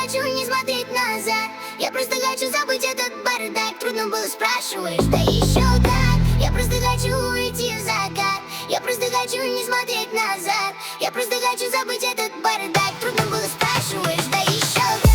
хочу не смотреть назад. Я просто хочу забыть этот бардак. Трудно было, спрашиваешь, да еще как. Я просто хочу уйти в закат. Я просто хочу не смотреть назад. Я просто хочу забыть этот бардак. Трудно было, спрашиваешь, да еще как.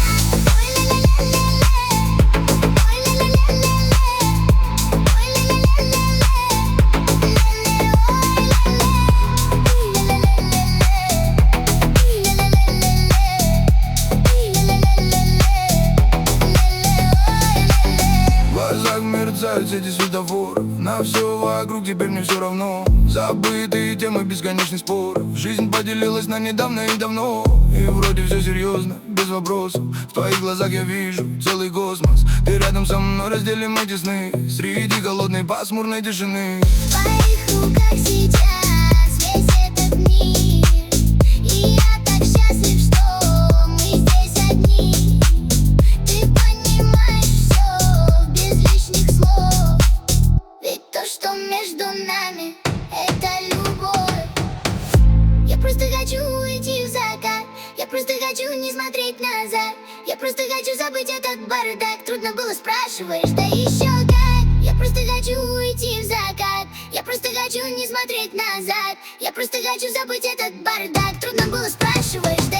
Мерцают сети светофоров. На все вокруг теперь мне все равно. Забытые темы, бесконечный спор. Жизнь поделилась на недавно и давно. И вроде все серьезно, без вопросов. В твоих глазах я вижу целый космос. Ты рядом со мной, разделим эти сны. Среди холодной пасмурной тишины. В твоих руках сейчас весь этот мир. И я так счастлив, что мы здесь одни. Ты понимаешь все без лишних слов. Ведь то, что между нами, это любовь. Я просто хочу уйти в закат. Я просто хочу не смотреть назад. Я просто хочу забыть этот бардак. Трудно было, спрашиваешь, да еще как. Я просто хочу уйти в закат. Я просто хочу не смотреть назад. Я просто хочу забыть этот бардак. Трудно было, спрашиваешь.